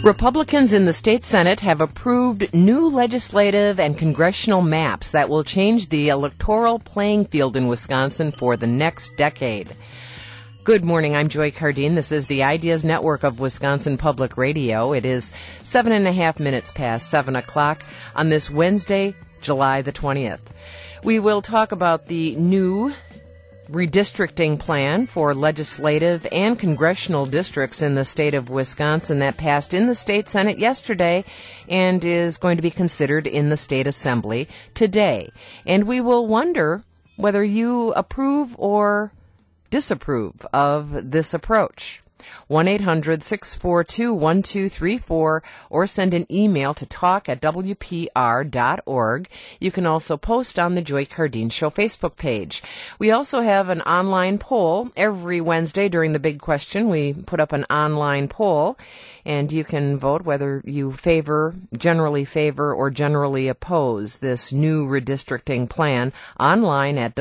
Republicans in the state Senate have approved new legislative and congressional maps that will change the electoral playing field in Wisconsin for the next decade. Good morning, I'm Joy Cardine. This is the Ideas Network of Wisconsin Public Radio. It is 7.5 minutes past 7 o'clock on this Wednesday, July the 20th. We will talk about the new redistricting plan for legislative and congressional districts in the state of Wisconsin that passed in the state Senate yesterday and is going to be considered in the state assembly today. And we will wonder whether you approve or disapprove of this approach. 1-800-642-1234 or send an email to talk@wpr.org. You can also post on the Joy Cardine Show Facebook page. We also have an online poll every Wednesday during the Big Question. We put up an online poll, and you can vote whether you generally favor, or generally oppose this new redistricting plan online at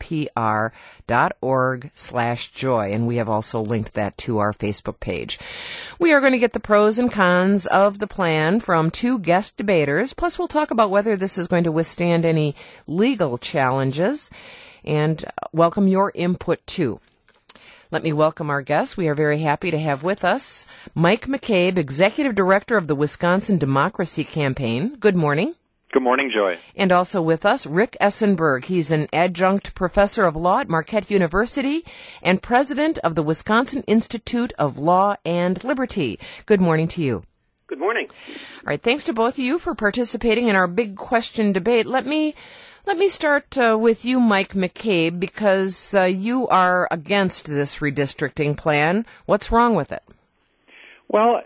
wpr.org/joy. And we have also linked that to our Facebook page. We are going to get the pros and cons of the plan from two guest debaters. Plus, we'll talk about whether this is going to withstand any legal challenges, and welcome your input too. Let me welcome our guests. We are very happy to have with us Mike McCabe, Executive Director of the Wisconsin Democracy Campaign. Good morning. Good morning, Joy. And also with us, Rick Essenberg. He's an adjunct professor of law at Marquette University and president of the Wisconsin Institute of Law and Liberty. Good morning to you. Good morning. All right, thanks to both of you for participating in our Big Question debate. Let me start with you, Mike McCabe, because you are against this redistricting plan. What's wrong with it? Well,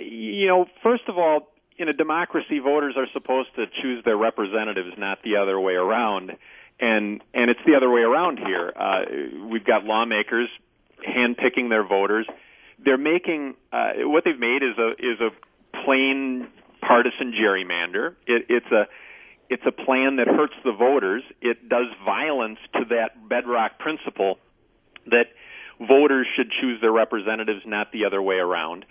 first of all, in a democracy, voters are supposed to choose their representatives, not the other way around. And it's the other way around here. We've got lawmakers handpicking their voters. They're making what they've made is a plain partisan gerrymander. It's a plan that hurts the voters. It does violence to that bedrock principle that voters should choose their representatives, not the other way around.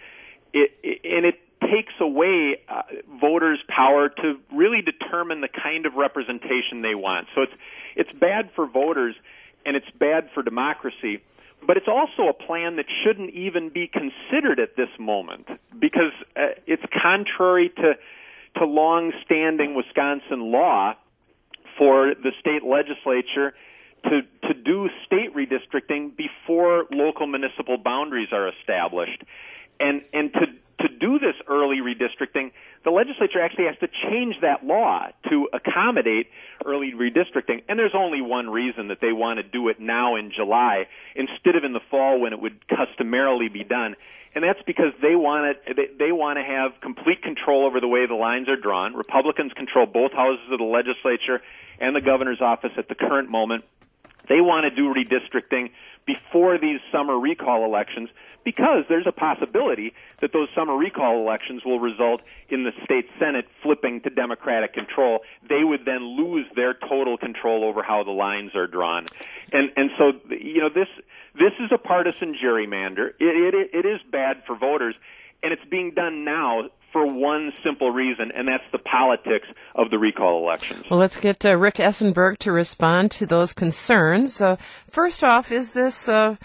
It takes away voters' power to really determine the kind of representation they want. So it's bad for voters and it's bad for democracy, but it's also a plan that shouldn't even be considered at this moment because it's contrary to long-standing Wisconsin law for the state legislature to do state redistricting before local municipal boundaries are established. And to do this early redistricting, the legislature actually has to change that law to accommodate early redistricting. And there's only one reason that they want to do it now in July instead of in the fall when it would customarily be done. And that's because they want to have complete control over the way the lines are drawn. Republicans control both houses of the legislature and the governor's office at the current moment. They want to do redistricting before these summer recall elections because there's a possibility that those summer recall elections will result in the state Senate flipping to Democratic control. They would then lose their total control over how the lines are drawn. And so, this is a partisan gerrymander. It is bad for voters, and it's being done now for one simple reason, and that's the politics of the recall elections. Well, let's get Rick Essenberg to respond to those concerns. First off, is this a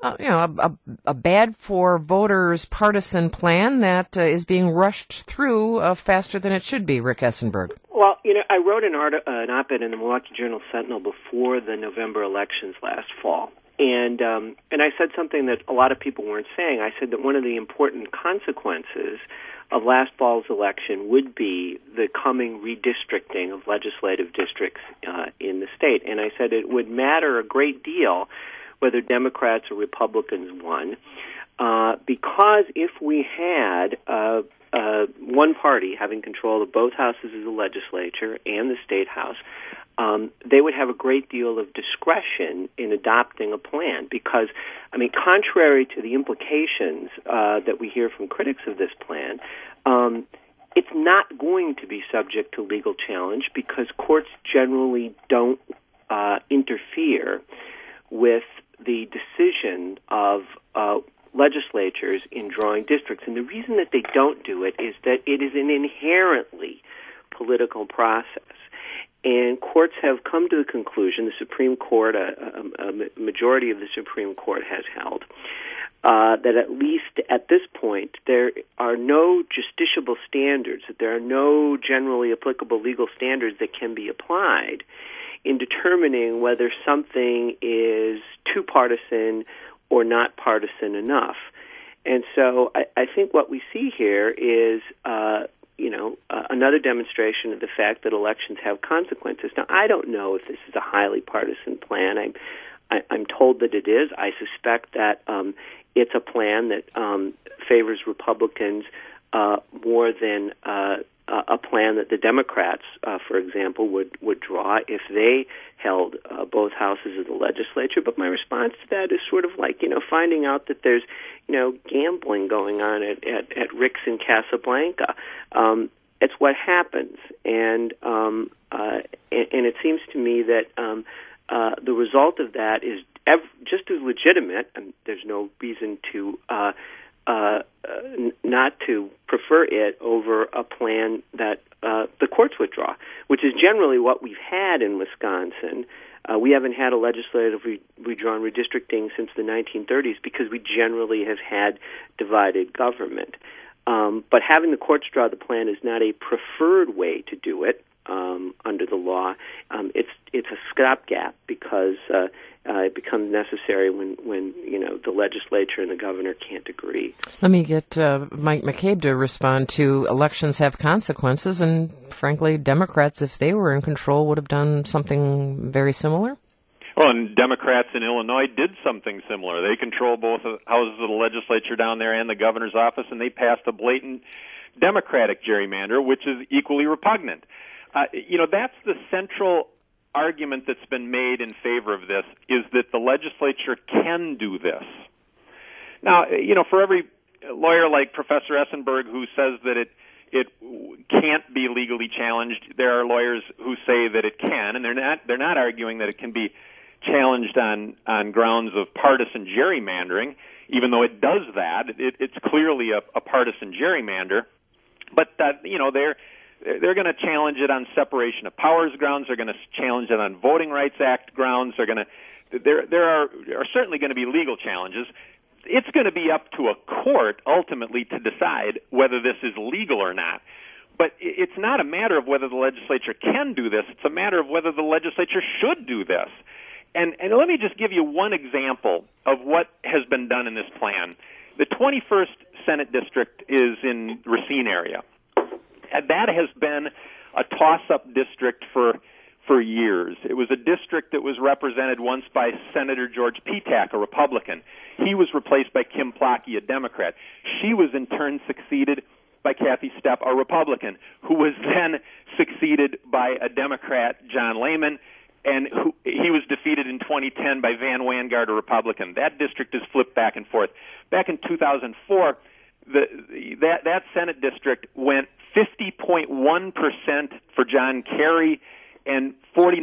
bad for voters partisan plan that is being rushed through faster than it should be, Rick Essenberg? Well, I wrote an op-ed in the Milwaukee Journal-Sentinel before the November elections last fall. And I said something that a lot of people weren't saying. I said that one of the important consequences of last fall's election would be the coming redistricting of legislative districts in the state. And I said it would matter a great deal whether Democrats or Republicans won, because if we had one party having control of both houses of the legislature and the state house, they would have a great deal of discretion in adopting a plan because, contrary to the implications that we hear from critics of this plan, it's not going to be subject to legal challenge because courts generally don't interfere with the decision of legislatures in drawing districts. And the reason that they don't do it is that it is an inherently political process. And courts have come to the conclusion, the Supreme Court, a majority of the Supreme Court has held, that at least at this point there are no justiciable standards, that there are no generally applicable legal standards that can be applied in determining whether something is too partisan or not partisan enough. And so I think what we see here is another demonstration of the fact that elections have consequences. Now, I don't know if this is a highly partisan plan. I'm told that it is. I suspect that it's a plan that favors Republicans more than a plan that the Democrats, for example, would draw if they held both houses of the legislature. But my response to that is sort of like, finding out that there's, gambling going on at Rick's in Casablanca. It's what happens, and it seems to me that the result of that is just as legitimate, and there's no reason to not to prefer it over a plan that the courts would draw, which is generally what we've had in Wisconsin. We haven't had a legislatively redrawn redistricting since the 1930s because we generally have had divided government. But having the courts draw the plan is not a preferred way to do it under the law. It's a stopgap because it becomes necessary when the legislature and the governor can't agree. Let me get Mike McCabe to respond to elections have consequences, and frankly, Democrats, if they were in control, would have done something very similar. Well, and Democrats in Illinois did something similar. They control both houses of the legislature down there and the governor's office, and they passed a blatant Democratic gerrymander, which is equally repugnant. That's the central argument that's been made in favor of this, is that the legislature can do this. Now, for every lawyer like Professor Essenberg who says that it can't be legally challenged, there are lawyers who say that it can, and they're not arguing that it can be challenged on grounds of partisan gerrymandering, even though it does that. It's clearly a partisan gerrymander, but they're going to challenge it on separation of powers grounds. They're going to challenge it on Voting Rights Act grounds. There are certainly going to be legal challenges. It's going to be up to a court ultimately to decide whether this is legal or not. But it's not a matter of whether the legislature can do this. It's a matter of whether the legislature should do this. And let me just give you one example of what has been done in this plan. The 21st Senate District is in Racine area. And that has been a toss-up district for years. It was a district that was represented once by Senator George Petak, a Republican. He was replaced by Kim Plotke, a Democrat. She was in turn succeeded by Kathy Stepp, a Republican, who was then succeeded by a Democrat, John Lehman, and he was defeated in 2010 by Van Wangard, a Republican. That district has flipped back and forth. Back in 2004, that Senate district went 50.1% for John Kerry and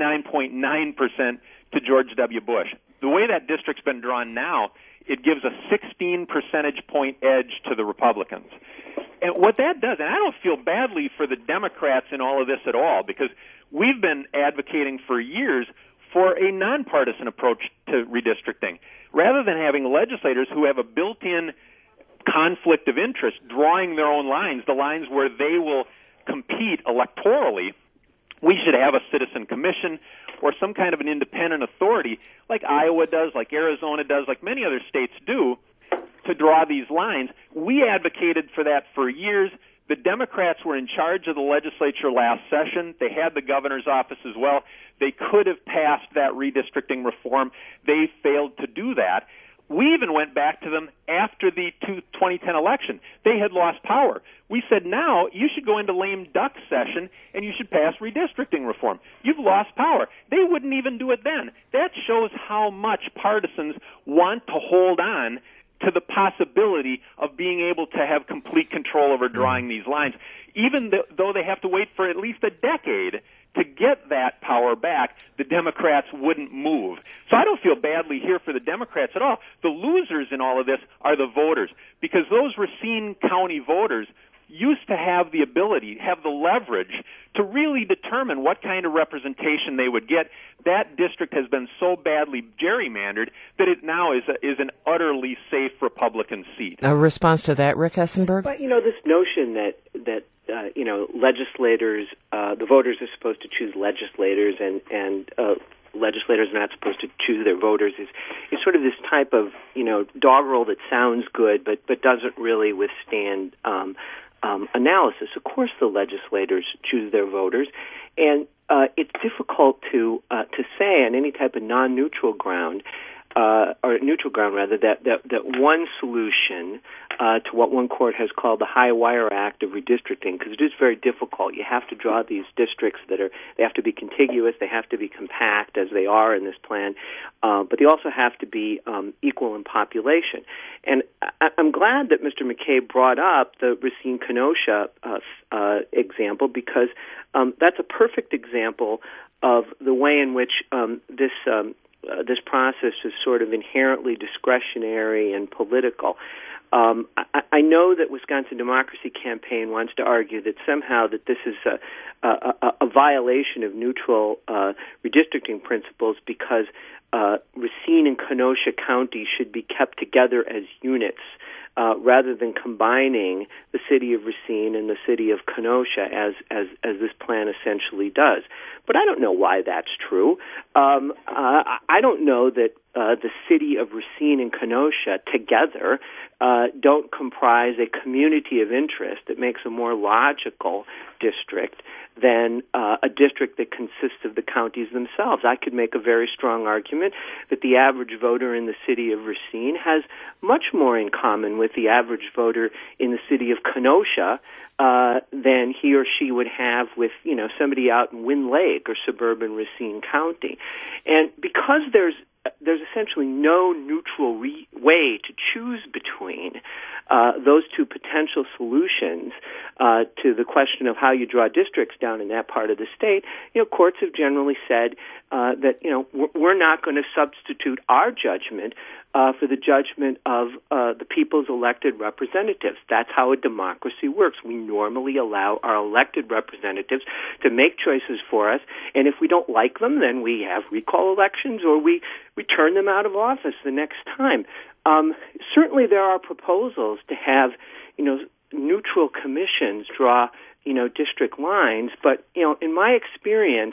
49.9% to George W. Bush. The way that district's been drawn now, it gives a 16 percentage point edge to the Republicans. And what that does, and I don't feel badly for the Democrats in all of this at all, because we've been advocating for years for a nonpartisan approach to redistricting. Rather than having legislators who have a built-in conflict of interest drawing their own lines, the lines where they will compete electorally, we should have a citizen commission or some kind of an independent authority like Iowa does, like Arizona does, like many other states do, to draw these lines. We advocated for that for years. The Democrats were in charge of the legislature last session. They had the governor's office as well. They could have passed that redistricting reform. They failed to do that. We even went back to them after the 2010 election. They had lost power. We said, now you should go into lame duck session and you should pass redistricting reform. You've lost power. They wouldn't even do it then. That shows how much partisans want to hold on to the possibility of being able to have complete control over drawing these lines, even though they have to wait for at least a decade to get that power back, the Democrats wouldn't move. So I don't feel badly here for the Democrats at all. The losers in all of this are the voters, because those Racine County voters used to have the ability, have the leverage to really determine what kind of representation they would get. That district has been so badly gerrymandered that it now is an utterly safe Republican seat. A response to that, Rick Essenberg? But, this notion that legislators, the voters are supposed to choose legislators and legislators are not supposed to choose their voters is sort of this type of, doggerel that sounds good but doesn't really withstand analysis. Of course, the legislators choose their voters, and it's difficult to say on any type of non-neutral ground, or neutral ground rather, that one solution to what one court has called the High Wire Act of redistricting, because it is very difficult. You have to draw these districts they have to be contiguous, they have to be compact as they are in this plan, but they also have to be equal in population. And I'm glad that Mr. McKay brought up the Racine-Kenosha example, because that's a perfect example of the way in which this process is sort of inherently discretionary and political. I know that Wisconsin Democracy Campaign wants to argue that somehow that this is a violation of neutral redistricting principles, because Racine and Kenosha County should be kept together as units rather than combining the city of Racine and the city of Kenosha as this plan essentially does. But I don't know why that's true. I don't know that the city of Racine and Kenosha together don't comprise a community of interest that makes a more logical district than a district that consists of the counties themselves. I could make a very strong argument that the average voter in the city of Racine has much more in common with the average voter in the city of Kenosha than he or she would have with, somebody out in Wind Lake or suburban Racine County. And because there's essentially no neutral way to choose between those two potential solutions to the question of how you draw districts down in that part of the state, courts have generally said that, we're not going to substitute our judgment for the judgment of the people's elected representatives. That's how a democracy works. We normally allow our elected representatives to make choices for us, and if we don't like them, then we have recall elections or we turn them out of office the next time. Certainly there are proposals to have, neutral commissions draw, district lines, but, in my experience,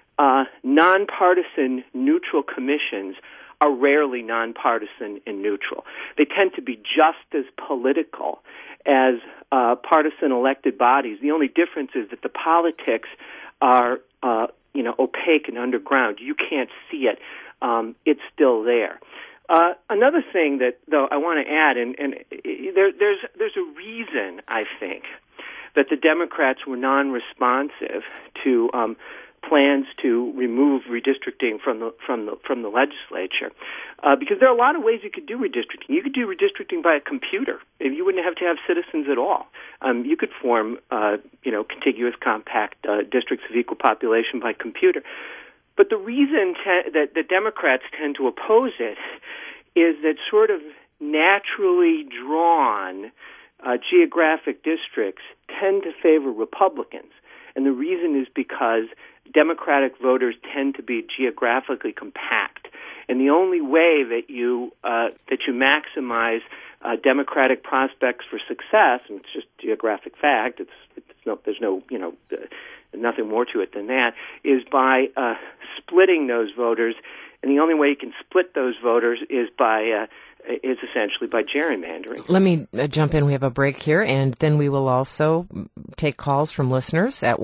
nonpartisan neutral commissions are rarely nonpartisan and neutral. They tend to be just as political as partisan elected bodies. The only difference is that the politics are, opaque and underground. You can't see it. It's still there. Another thing that, though, I want to add, and there's a reason, I think, that the Democrats were non-responsive to plans to remove redistricting from the legislature, because there are a lot of ways you could do redistricting. You could do redistricting by a computer. You wouldn't have to have citizens at all. You could form, contiguous, compact districts of equal population by computer. But the reason that the Democrats tend to oppose it is that sort of naturally drawn geographic districts tend to favor Republicans. And the reason is because Democratic voters tend to be geographically compact. And the only way that you maximize Democratic prospects for success, and it's just geographic fact, there's no nothing more to it than that, is by splitting those voters, and the only way you can split those voters is essentially by gerrymandering. Let me jump in. We have a break here, and then we will also take calls from listeners at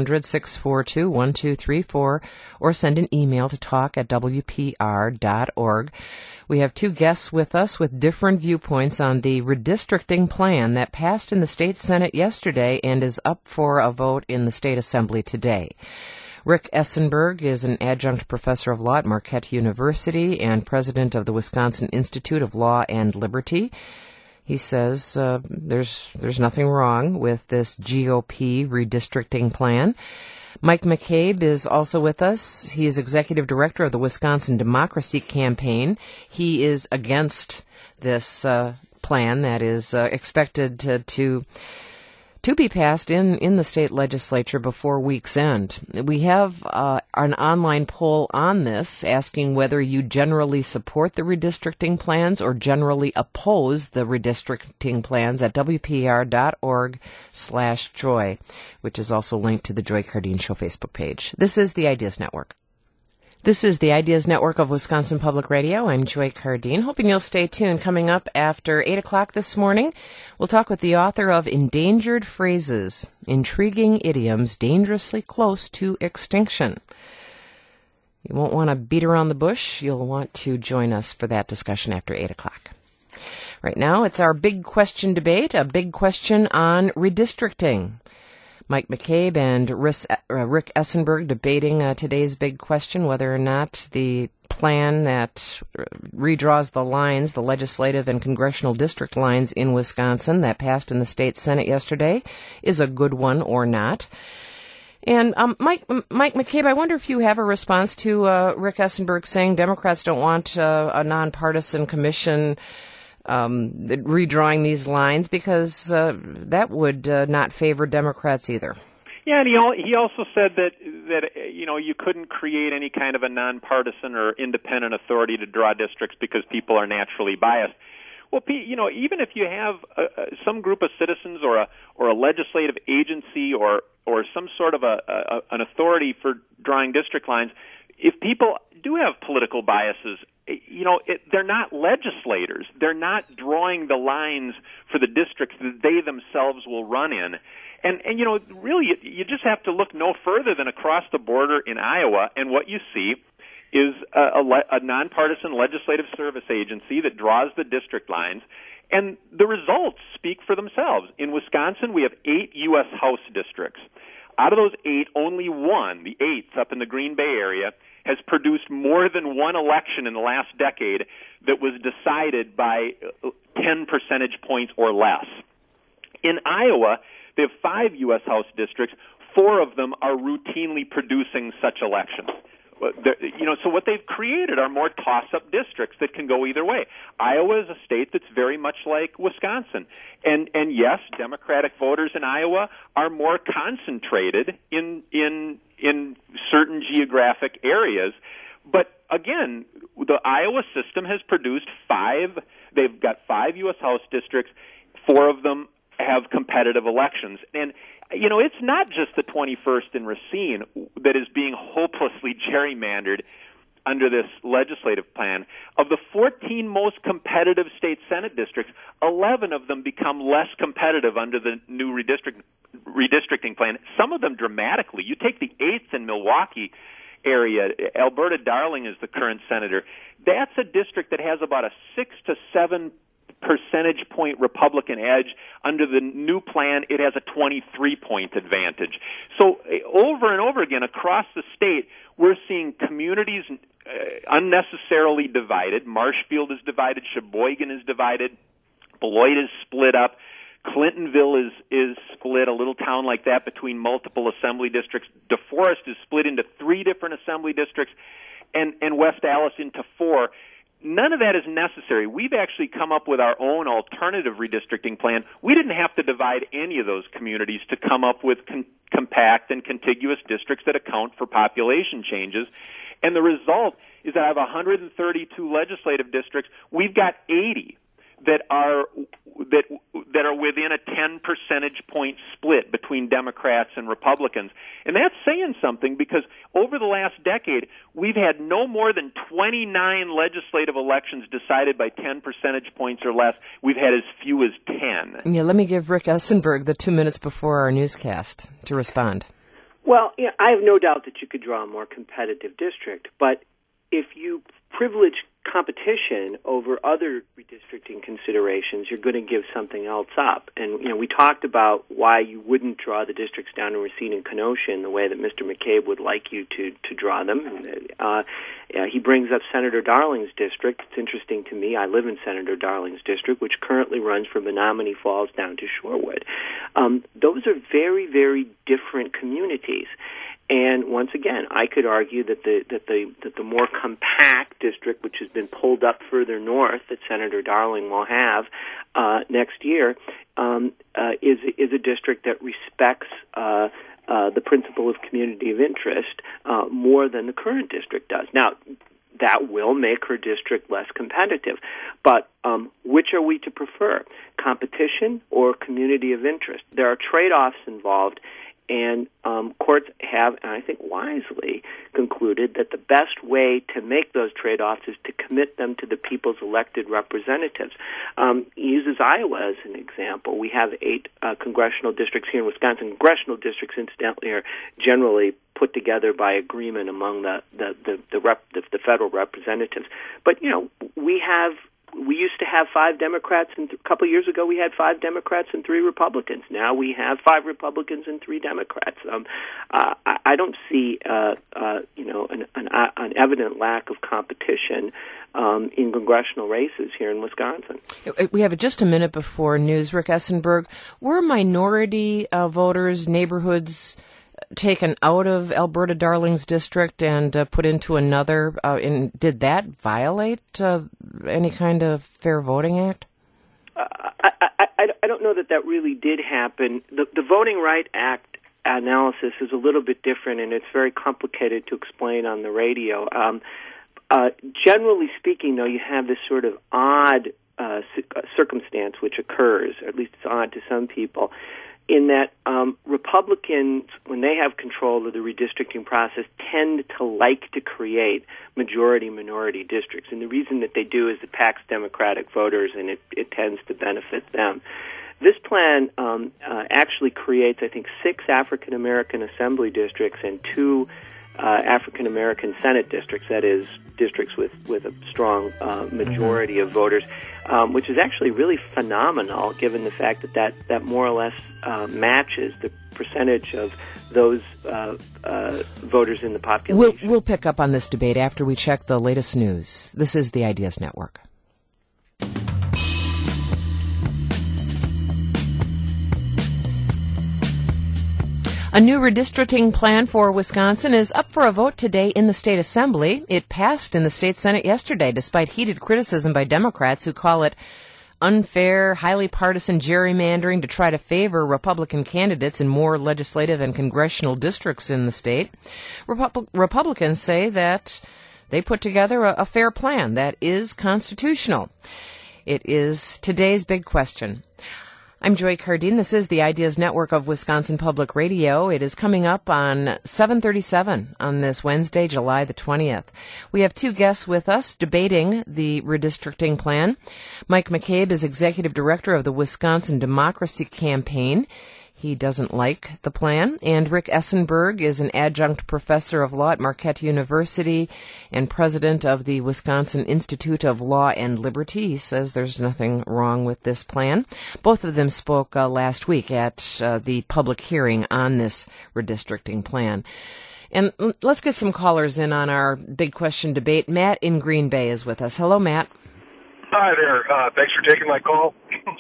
1-800-642-1234 or send an email to talk@wpr.org. We have two guests with us with different viewpoints on the redistricting plan that passed in the state Senate yesterday and is up for a vote in the state assembly today. Rick Essenberg is an adjunct professor of law at Marquette University and president of the Wisconsin Institute of Law and Liberty. He says there's nothing wrong with this GOP redistricting plan. Mike McCabe is also with us. He is executive director of the Wisconsin Democracy Campaign. He is against this plan that is expected to be passed in the state legislature before week's end. We have an online poll on this asking whether you generally support the redistricting plans or generally oppose the redistricting plans at WPR.org/joy, which is also linked to the Joy Cardine Show Facebook page. This is the Ideas Network. This is the Ideas Network of Wisconsin Public Radio. I'm Joy Cardine, hoping you'll stay tuned. Coming up after 8 o'clock this morning, we'll talk with the author of Endangered Phrases, Intriguing Idioms Dangerously Close to Extinction. You won't want to beat around the bush. You'll want to join us for that discussion after 8 o'clock. Right now, it's our big question debate, a big question on redistricting. Mike McCabe and Rick Essenberg debating today's big question, whether or not the plan that redraws the lines, the legislative and congressional district lines in Wisconsin that passed in the state Senate yesterday, is a good one or not. And Mike McCabe, I wonder if you have a response to Rick Essenberg saying Democrats don't want a nonpartisan commission redrawing these lines, because that would not favor Democrats either. Yeah, and he also said that you couldn't create any kind of a nonpartisan or independent authority to draw districts because people are naturally biased. Well, even if you have some group of citizens or a legislative agency or some sort of an authority for drawing district lines, if people do have political biases, they're not legislators. They're not drawing the lines for the districts that they themselves will run in. And really, you just have to look no further than across the border in Iowa, and what you see is a nonpartisan legislative service agency that draws the district lines, and the results speak for themselves. In Wisconsin, we have 8 U.S. House districts. Out of those 8, only one, the 8th up in the Green Bay area, has produced more than one election in the last decade that was decided by 10 percentage points or less. In Iowa, they have 5 U.S. House districts. 4 of them are routinely producing such elections. So what they've created are more toss-up districts that can go either way. Iowa is a state that's very much like Wisconsin. And yes, Democratic voters in Iowa are more concentrated in certain geographic areas. But again, the Iowa system has produced 5, they've got 5 U.S. House districts, 4 of them have competitive elections. And it's not just the 21st in Racine that is being hopelessly gerrymandered under this legislative plan. Of the 14 most competitive state Senate districts, 11 of them become less competitive under the new redistricting plan, some of them dramatically. You take the 8th in Milwaukee area, Alberta Darling is the current senator. That's a district that has about a 6 to 7 percentage point Republican edge. Under the new plan, it has a 23-point advantage. So over and over again across the state, we're seeing communities unnecessarily divided. Marshfield is divided. Sheboygan is divided. Beloit is split up. Clintonville is split, a little town like that, between multiple assembly districts. DeForest is split into 3 different assembly districts, and West Allis into 4. None of that is necessary. We've actually come up with our own alternative redistricting plan. We didn't have to divide any of those communities to come up with compact and contiguous districts that account for population changes. And the result is that I have 132 legislative districts. We've got 80 that are within a 10 percentage point split between Democrats and Republicans. And that's saying something, because over the last decade, we've had no more than 29 legislative elections decided by 10 percentage points or less. We've had as few as 10. Yeah, let me give Rick Essenberg the 2 minutes before our newscast to respond. Well, I have no doubt that you could draw a more competitive district, but if you privilege competition over other redistricting considerations, you're going to give something else up. And, we talked about why you wouldn't draw the districts down to Racine and Kenosha in the way that Mr. McCabe would like you to draw them. He brings up Senator Darling's district. It's interesting to me. I live in Senator Darling's district, which currently runs from Menominee Falls down to Shorewood. Those are very, very different communities. And once again, I could argue that the more compact district, which has been pulled up further north, that Senator Darling will have next year, is a district that respects the principle of community of interest more than the current district does. Now, that will make her district less competitive. But which are we to prefer, competition or community of interest? There are trade-offs involved, and courts have, and I think wisely, concluded that the best way to make those trade-offs is to commit them to the people's elected representatives. He uses Iowa as an example. We have 8 congressional districts here in Wisconsin. Congressional districts, incidentally, are generally put together by agreement among the federal representatives. But, we used to have 5 Democrats, and a couple of years ago we had 5 Democrats and 3 Republicans. Now we have 5 Republicans and 3 Democrats. I don't see, an evident lack of competition in congressional races here in Wisconsin. We have just a minute before news. Rick Essenberg, were minority voters, neighborhoods taken out of Alberta Darling's district and put into another, and did that violate any kind of Fair Voting Act? I don't know that really did happen. The Voting Right Act analysis is a little bit different, and it's very complicated to explain on the radio. Generally speaking, though, you have this sort of odd circumstance which occurs, or at least it's odd to some people, in that Republicans, when they have control of the redistricting process, tend to like to create majority-minority districts. And the reason that they do is it packs Democratic voters, and it tends to benefit them. This plan actually creates, I think, 6 African-American assembly districts and 2 African-American Senate districts, that is, districts with a strong majority of voters, which is actually really phenomenal given the fact that more or less matches the percentage of those voters in the population. We'll pick up on this debate after we check the latest news. This is the Ideas Network. A new redistricting plan for Wisconsin is up for a vote today in the state assembly. It passed in the state Senate yesterday, despite heated criticism by Democrats who call it unfair, highly partisan gerrymandering to try to favor Republican candidates in more legislative and congressional districts in the state. Republicans say that they put together a fair plan that is constitutional. It is today's big question. I'm Joy Cardine. This is the Ideas Network of Wisconsin Public Radio. It is coming up on 7:37 on this Wednesday, July the 20th. We have 2 guests with us debating the redistricting plan. Mike McCabe is Executive Director of the Wisconsin Democracy Campaign. He doesn't like the plan. And Rick Essenberg is an adjunct professor of law at Marquette University and president of the Wisconsin Institute of Law and Liberty. He says there's nothing wrong with this plan. Both of them spoke last week at the public hearing on this redistricting plan. And let's get some callers in on our big question debate. Matt in Green Bay is with us. Hello, Matt. Hi there. Thanks for taking my call.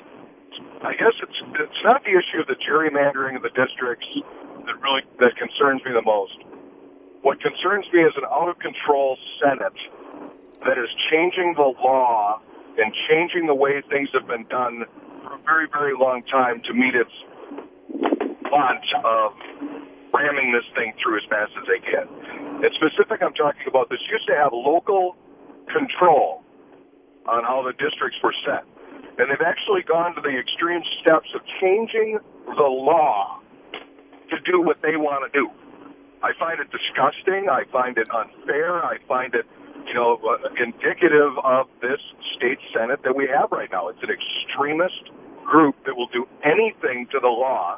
I guess it's not the issue of the gerrymandering of the districts that concerns me the most. What concerns me is an out-of-control Senate that is changing the law and changing the way things have been done for a very, very long time to meet its want of ramming this thing through as fast as they can. In specific, I'm talking about this used to have local control on how the districts were set. And they've actually gone to the extreme steps of changing the law to do what they want to do. I find it disgusting. I find it unfair. I find it, indicative of this state Senate that we have right now. It's an extremist group that will do anything to the law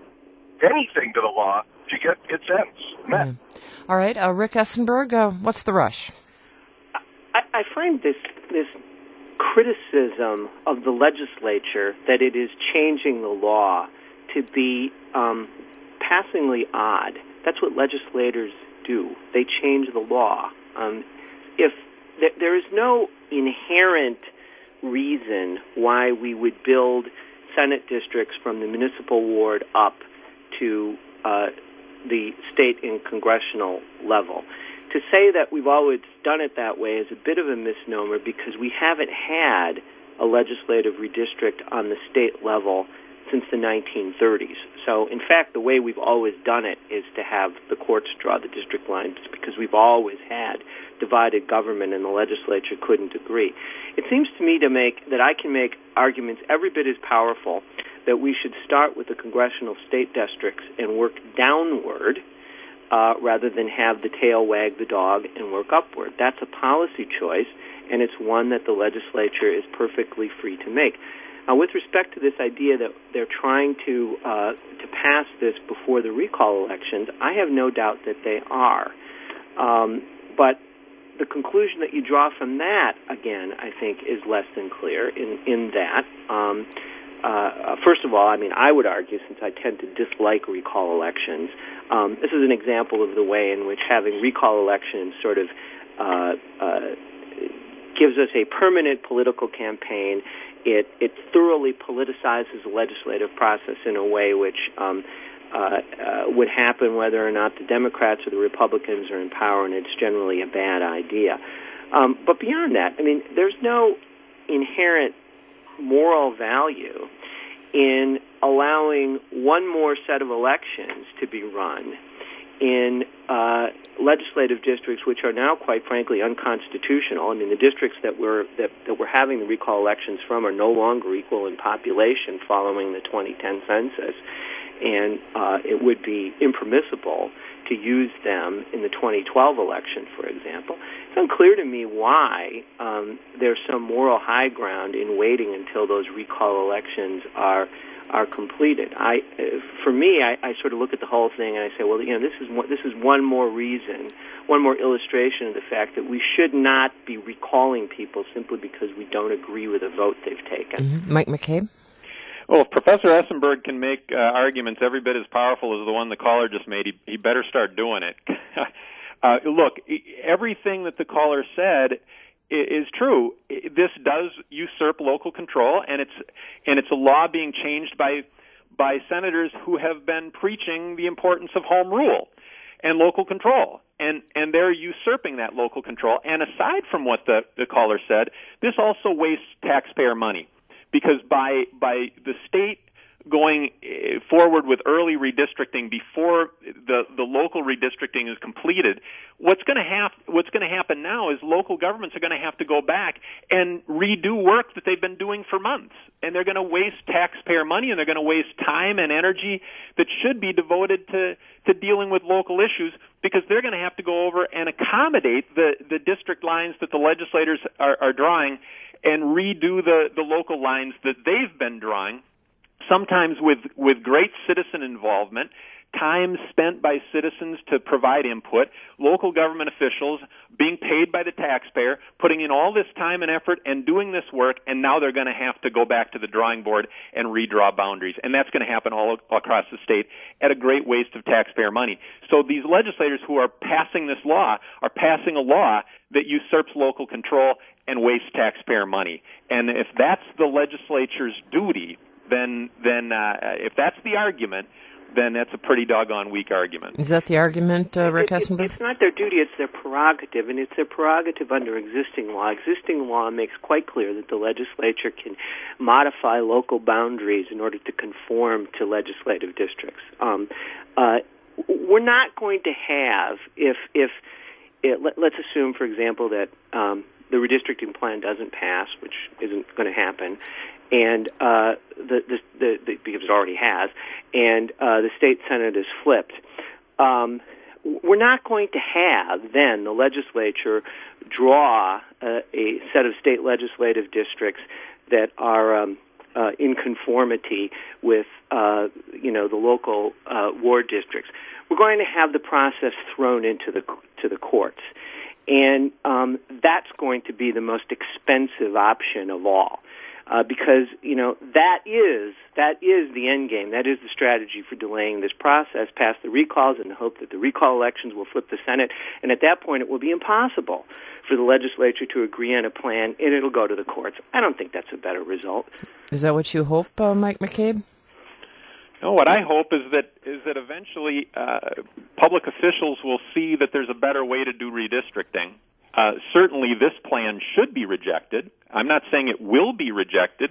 to get its ends met. All right, Rick Essenberg, what's the rush? I find this criticism of the legislature that it is changing the law to be passingly odd. That's what legislators do. They change the law. If there is no inherent reason why we would build Senate districts from the municipal ward up to the state and congressional level. To say that we've always done it that way is a bit of a misnomer because we haven't had a legislative redistrict on the state level since the 1930s. So, in fact, the way we've always done it is to have the courts draw the district lines because we've always had divided government and the legislature couldn't agree. It seems to me that I can make arguments every bit as powerful that we should start with the congressional state districts and work downward rather than have the tail wag the dog and work upward. That's a policy choice, and it's one that the legislature is perfectly free to make. With respect to this idea that they're trying to pass this before the recall elections, I have no doubt that they are. But the conclusion that you draw from that, again, I think is less than clear in that. First of all, I mean, I would argue, since I tend to dislike recall elections, this is an example of the way in which having recall elections sort of gives us a permanent political campaign. It thoroughly politicizes the legislative process in a way which would happen whether or not the Democrats or the Republicans are in power, and it's generally a bad idea. But beyond that, I mean, there's no inherent moral value in allowing one more set of elections to be run in legislative districts which are now, quite frankly, unconstitutional. I mean, the districts that we're having the recall elections from are no longer equal in population following the 2010 census, and it would be impermissible to use them in the 2012 election, for example. It's unclear to me why there's some moral high ground in waiting until those recall elections are completed. For me, I sort of look at the whole thing and I say, well, you know, this is one more reason, one more illustration of the fact that we should not be recalling people simply because we don't agree with a vote they've taken. Mm-hmm. Mike McCabe? Well, if Professor Essenberg can make arguments every bit as powerful as the one the caller just made, he better start doing it. Look, everything that the caller said is true. This does usurp local control, and it's a law being changed by senators who have been preaching the importance of home rule and local control, and they're usurping that local control. And aside from what the caller said, this also wastes taxpayer money, because by the state going forward with early redistricting before the local redistricting is completed, what's going to happen now is local governments are going to have to go back and redo work that they've been doing for months, and they're going to waste taxpayer money, and they're going to waste time and energy that should be devoted to dealing with local issues, because they're going to have to go over and accommodate the district lines that the legislators are drawing and redo the local lines that they've been drawing, sometimes with great citizen involvement, time spent by citizens to provide input, local government officials being paid by the taxpayer, putting in all this time and effort and doing this work, and now they're going to have to go back to the drawing board and redraw boundaries. And that's going to happen all across the state at a great waste of taxpayer money. So these legislators who are passing this law are passing a law that usurps local control and wastes taxpayer money. And if that's the legislature's duty, then if that's the argument, then that's a pretty doggone weak argument. Is that the argument, Rick Essenberg? It's not their duty, it's their prerogative, and it's their prerogative under existing law. Existing law makes quite clear that the legislature can modify local boundaries in order to conform to legislative districts. We're not going to have, let's assume, for example, that the redistricting plan doesn't pass, which isn't going to happen, and because it already has, and the state senate is flipped. We're not going to have then the legislature draw a set of state legislative districts that are in conformity with the local ward districts. We're going to have the process thrown into the courts, and that's going to be the most expensive option of all. Because that is the end game. That is the strategy for delaying this process. Pass the recalls in the hope that the recall elections will flip the Senate, and at that point it will be impossible for the legislature to agree on a plan, and it'll go to the courts. I don't think that's a better result. Is that what you hope, Mike McCabe? No, what I hope is that eventually public officials will see that there's a better way to do redistricting. Certainly, this plan should be rejected. I'm not saying it will be rejected.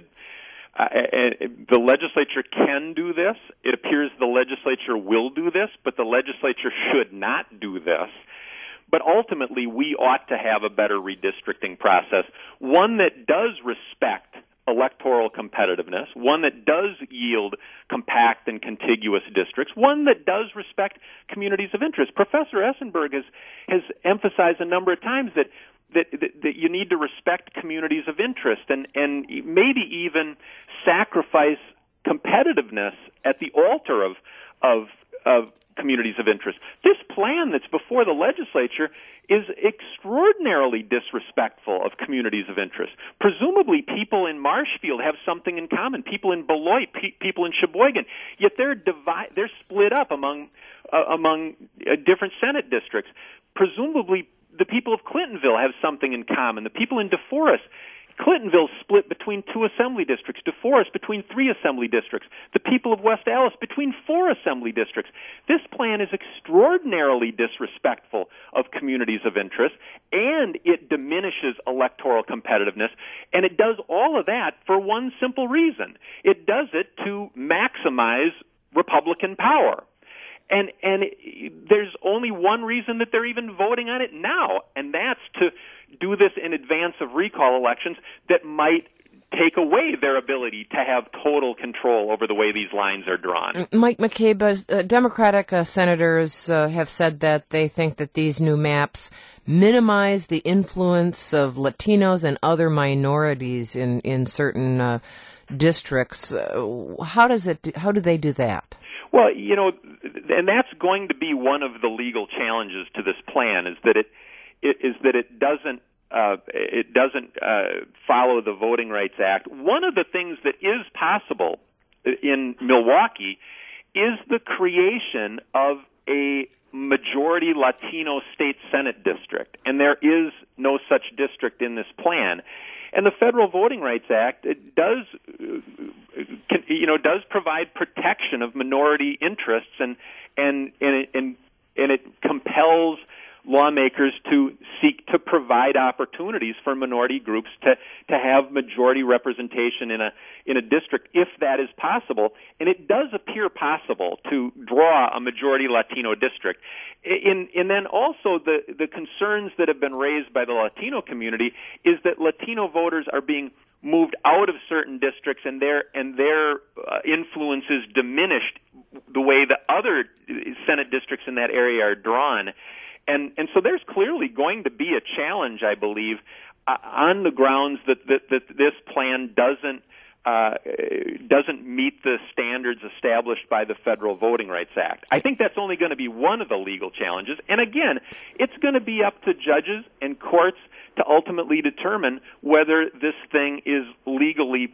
The legislature can do this. It appears the legislature will do this, but the legislature should not do this. But ultimately, we ought to have a better redistricting process, one that does respect electoral competitiveness, one that does yield compact and contiguous districts, one that does respect communities of interest. Professor Essenberg has emphasized a number of times that you need to respect communities of interest and maybe even sacrifice competitiveness at the altar of communities of interest. This plan that's before the legislature is extraordinarily disrespectful of communities of interest. Presumably, people in Marshfield have something in common. People in Beloit, people in Sheboygan, yet they're split up among different Senate districts. Presumably, the people of Clintonville have something in common. The people in DeForest, Clintonville split between 2 assembly districts, DeForest between 3 assembly districts, the people of West Allis between 4 assembly districts. This plan is extraordinarily disrespectful of communities of interest, and it diminishes electoral competitiveness, and it does all of that for one simple reason. It does it to maximize Republican power. And there's only one reason that they're even voting on it now, and that's to do this in advance of recall elections that might take away their ability to have total control over the way these lines are drawn. Mike McCabe, Democratic senators have said that they think that these new maps minimize the influence of Latinos and other minorities in certain districts. How do they do that? Well, and that's going to be one of the legal challenges to this plan is that it doesn't follow the Voting Rights Act. One of the things that is possible in Milwaukee is the creation of a majority Latino state Senate district, and there is no such district in this plan. And the Federal Voting Rights Act does provide protection of minority interests, and it compels lawmakers to seek to provide opportunities for minority groups to have majority representation in a district if that is possible. And it does appear possible to draw a majority Latino district. And then also the concerns that have been raised by the Latino community is that Latino voters are being moved out of certain districts and their influence is diminished the way the other Senate districts in that area are drawn. And so there's clearly going to be a challenge, I believe, on the grounds that this plan doesn't meet the standards established by the Federal Voting Rights Act. I think that's only going to be one of the legal challenges. And again, it's going to be up to judges and courts to ultimately determine whether this thing is legally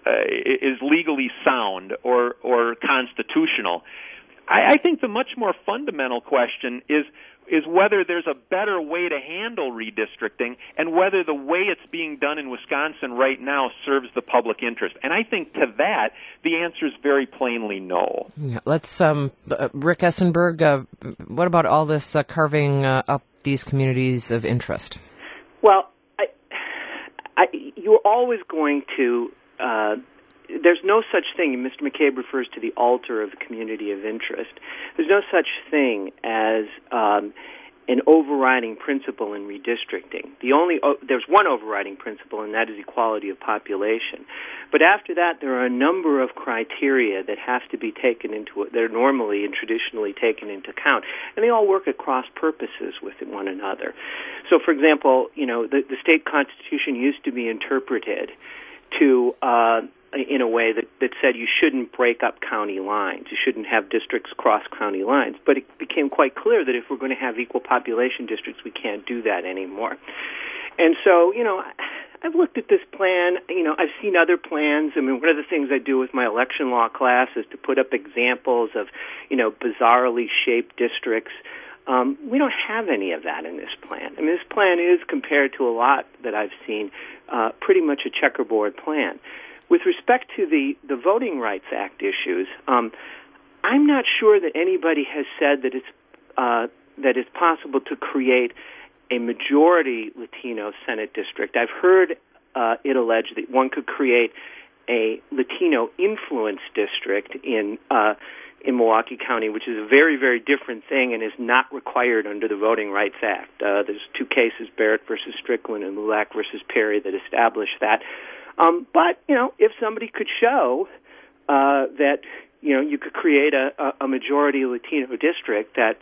sound or constitutional. I think the much more fundamental question is whether there's a better way to handle redistricting and whether the way it's being done in Wisconsin right now serves the public interest. And I think to that, the answer is very plainly no. Yeah, let's, Rick Essenberg, what about all this carving up these communities of interest? Well, you're always going to... there's no such thing, and Mr. McCabe refers to the altar of the community of interest. There's no such thing as an overriding principle in redistricting. There's one overriding principle, and that is equality of population. But after that, there are a number of criteria that have to be taken into they're normally and traditionally taken into account, and they all work at cross purposes with one another. So, for example, the state constitution used to be interpreted to in a way that said you shouldn't break up county lines. You shouldn't have districts cross county lines. But it became quite clear that if we're going to have equal population districts, we can't do that anymore. And so, I've looked at this plan. I've seen other plans. I mean, one of the things I do with my election law class is to put up examples of, bizarrely shaped districts. We don't have any of that in this plan. I mean, this plan is, compared to a lot that I've seen, pretty much a checkerboard plan. With respect to the Voting Rights Act issues, I'm not sure that anybody has said that it's possible to create a majority Latino Senate district. I've heard it alleged that one could create a Latino influence district in Milwaukee County, which is a very, very different thing and is not required under the Voting Rights Act. There's two cases, Barrett versus Strickland and Lulac versus Perry, that establish that. But, if somebody could show that, you could create a majority Latino district that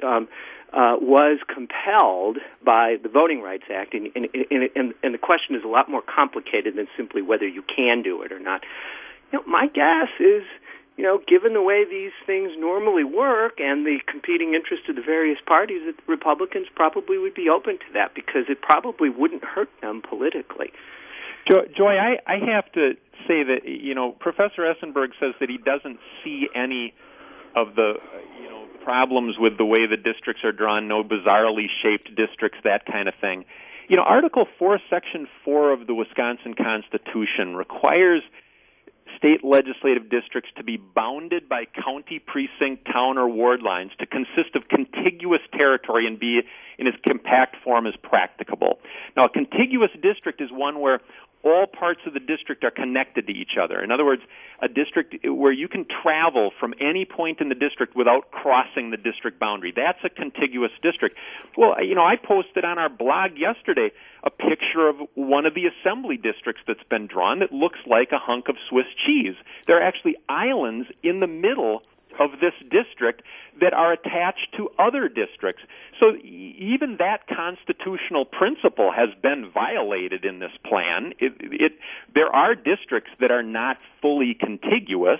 was compelled by the Voting Rights Act, and the question is a lot more complicated than simply whether you can do it or not. My guess is, given the way these things normally work and the competing interests of the various parties, that the Republicans probably would be open to that because it probably wouldn't hurt them politically. Joy, I have to say that, Professor Essenberg says that he doesn't see any of the, problems with the way the districts are drawn, no bizarrely shaped districts, that kind of thing. Article 4, Section 4 of the Wisconsin Constitution requires state legislative districts to be bounded by county, precinct, town, or ward lines to consist of contiguous territory and be in as compact form as practicable. Now, a contiguous district is one where all parts of the district are connected to each other. In other words, a district where you can travel from any point in the district without crossing the district boundary. That's a contiguous district. Well, I posted on our blog yesterday a picture of one of the assembly districts that's been drawn that looks like a hunk of Swiss cheese. There are actually islands in the middle of this district that are attached to other districts. So even that constitutional principle has been violated in this plan. There are districts that are not fully contiguous.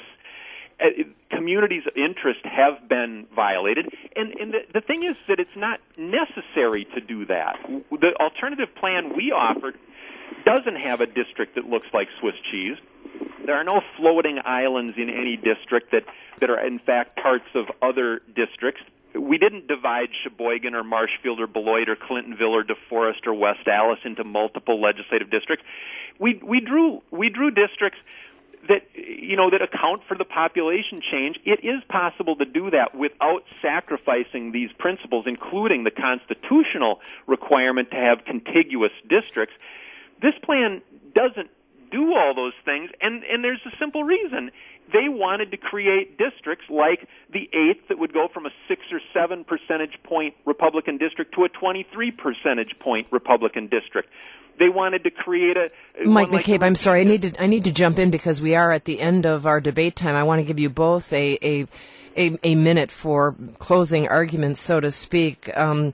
Communities of interest have been violated. And the thing is that it's not necessary to do that. The alternative plan we offered doesn't have a district that looks like Swiss cheese. There are no floating islands in any district that are, in fact, parts of other districts. We didn't divide Sheboygan or Marshfield or Beloit or Clintonville or DeForest or West Allis into multiple legislative districts. We drew districts that that account for the population change. It is possible to do that without sacrificing these principles, including the constitutional requirement to have contiguous districts. This plan doesn't do all those things, and there's a simple reason. They wanted to create districts like the 8th that would go from a 6 or 7 percentage point Republican district to a 23 percentage point Republican district. They wanted to create a Mike McCabe, I'm sorry, I need to jump in because we are at the end of our debate time. I want to give you both a minute for closing arguments, so to speak.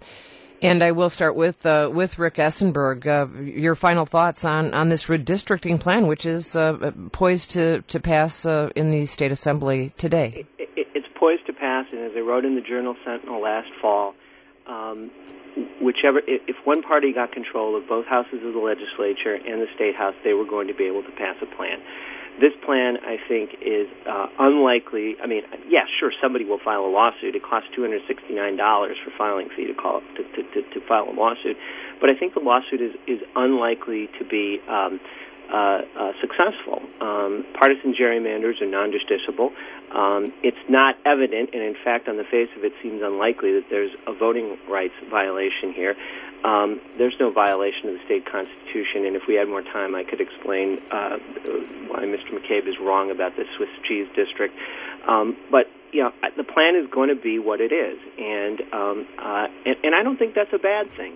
And I will start with Rick Essenberg. Your final thoughts on this redistricting plan, which is poised to pass in the State Assembly today. It's poised to pass, and as I wrote in the Journal-Sentinel last fall, if one party got control of both houses of the legislature and the State House, they were going to be able to pass a plan. This plan, I think, is unlikely. I mean, yeah, sure, somebody will file a lawsuit. It costs $269 for filing fee to file a lawsuit. But I think the lawsuit is unlikely to be successful. Partisan gerrymanders are non-justiciable. It's not evident, and in fact, on the face of it, seems unlikely that there's a voting rights violation here. There's no violation of the state constitution, and if we had more time, I could explain why Mr. McCabe is wrong about the Swiss cheese district. But the plan is going to be what it is, and I don't think that's a bad thing.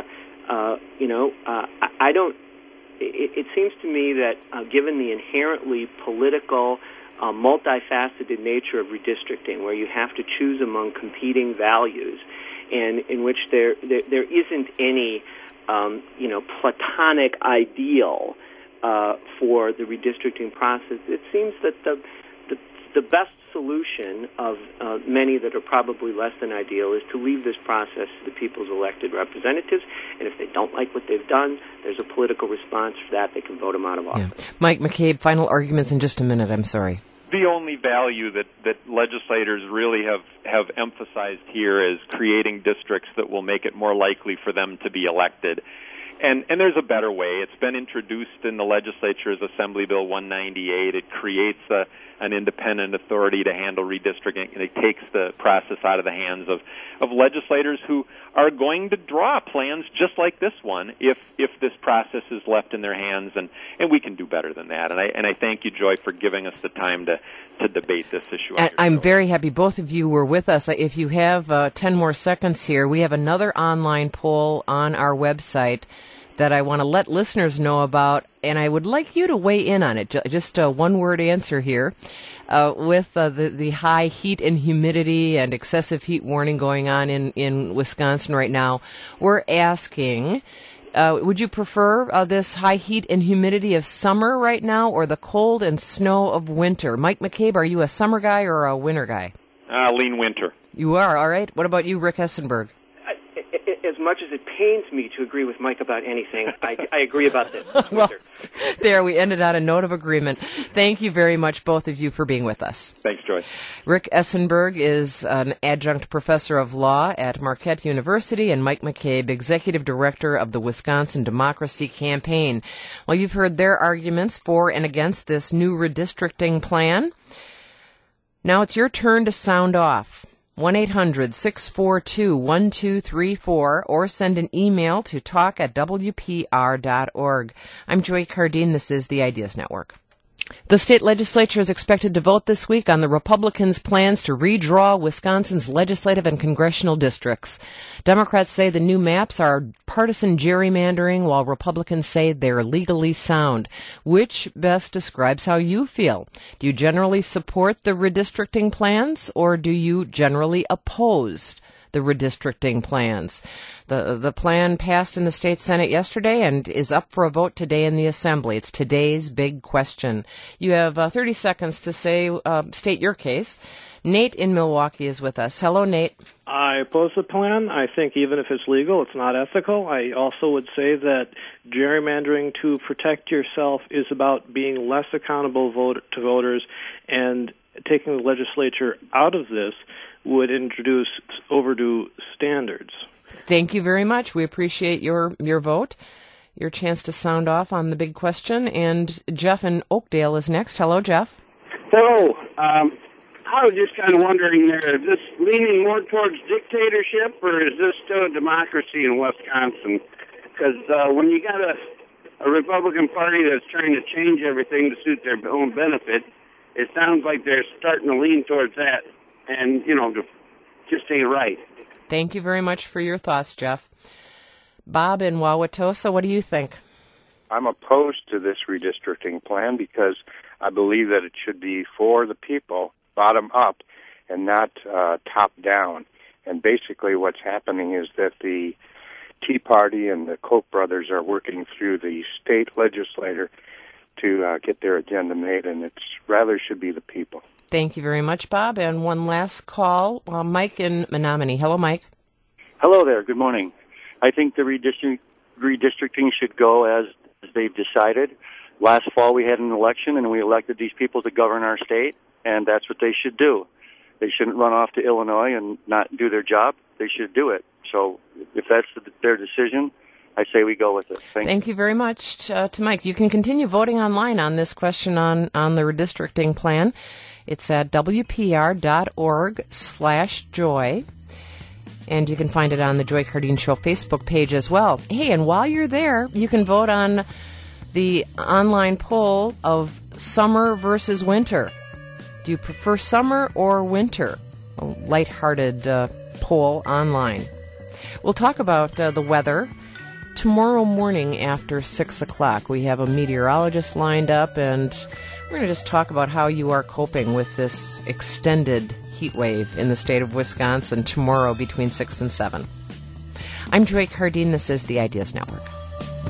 I don't. It seems to me that given the inherently political, multifaceted nature of redistricting, where you have to choose among competing values, and in which there isn't any platonic ideal for the redistricting process, it seems that the best solution of many that are probably less than ideal is to leave this process to the people's elected representatives, and if they don't like what they've done, there's a political response for that. They can vote them out of office. Yeah. Mike McCabe, final arguments in just a minute. I'm sorry. The only value that legislators really have emphasized here is creating districts that will make it more likely for them to be elected. And there's a better way. It's been introduced in the legislature as Assembly Bill 198. It creates an independent authority to handle redistricting, and it takes the process out of the hands of legislators who are going to draw plans just like this one if this process is left in their hands, and we can do better than that. And I thank you, Joy, for giving us the time to debate this issue. I'm very happy both of you were with us. If you have 10 more seconds here, we have another online poll on our website that I want to let listeners know about, and I would like you to weigh in on it. Just a one-word answer here. With the high heat and humidity and excessive heat warning going on in Wisconsin right now, we're asking, would you prefer this high heat and humidity of summer right now or the cold and snow of winter? Mike McCabe, are you a summer guy or a winter guy? Lean winter. You are, all right. What about you, Rick Essenberg? As much as it pains me to agree with Mike about anything, I agree about this. Well, there, we ended on a note of agreement. Thank you very much, both of you, for being with us. Thanks, Joy. Rick Essenberg is an adjunct professor of law at Marquette University, and Mike McCabe, executive director of the Wisconsin Democracy Campaign. Well, you've heard their arguments for and against this new redistricting plan. Now it's your turn to sound off. 1-800-642-1234 or send an email to talk@wpr.org. I'm Joy Cardine. This is the Ideas Network. The state legislature is expected to vote this week on the Republicans' plans to redraw Wisconsin's legislative and congressional districts. Democrats say the new maps are partisan gerrymandering, while Republicans say they're legally sound. Which best describes how you feel? Do you generally support the redistricting plans, or do you generally oppose the redistricting plans? The plan passed in the state Senate yesterday and is up for a vote today in the Assembly. It's today's big question. You have 30 seconds to state your case. Nate in Milwaukee is with us. Hello, Nate. I oppose the plan. I think even if it's legal, it's not ethical. I also would say that gerrymandering to protect yourself is about being less accountable to voters, and taking the legislature out of this would introduce overdue standards. Thank you very much. We appreciate your vote, your chance to sound off on the big question. And Jeff in Oakdale is next. Hello, Jeff. Hello. I was just kind of wondering there, is this leaning more towards dictatorship, or is this still a democracy in Wisconsin? Because when you got a Republican Party that's trying to change everything to suit their own benefit, it sounds like they're starting to lean towards that. And, just ain't right. Thank you very much for your thoughts, Jeff. Bob in Wauwatosa, what do you think? I'm opposed to this redistricting plan because I believe that it should be for the people, bottom up, and not top down. And basically what's happening is that the Tea Party and the Koch brothers are working through the state legislature to get their agenda made, and it rather should be the people. Thank you very much, Bob. And one last call, Mike in Menominee. Hello, Mike. Hello there. Good morning. I think the redistricting should go as they've decided. Last fall we had an election and we elected these people to govern our state, and that's what they should do. They shouldn't run off to Illinois and not do their job. They should do it. So if that's their decision, I say we go with it. Thank you very much to Mike. You can continue voting online on this question on the redistricting plan. It's at wpr.org/joy. And you can find it on the Joy Cardine Show Facebook page as well. Hey, and while you're there, you can vote on the online poll of summer versus winter. Do you prefer summer or winter? A lighthearted poll online. We'll talk about the weather tomorrow morning after 6 o'clock. We have a meteorologist lined up, and we're going to just talk about how you are coping with this extended heat wave in the state of Wisconsin tomorrow between 6 and 7. I'm Joy Cardine. This is the Ideas Network.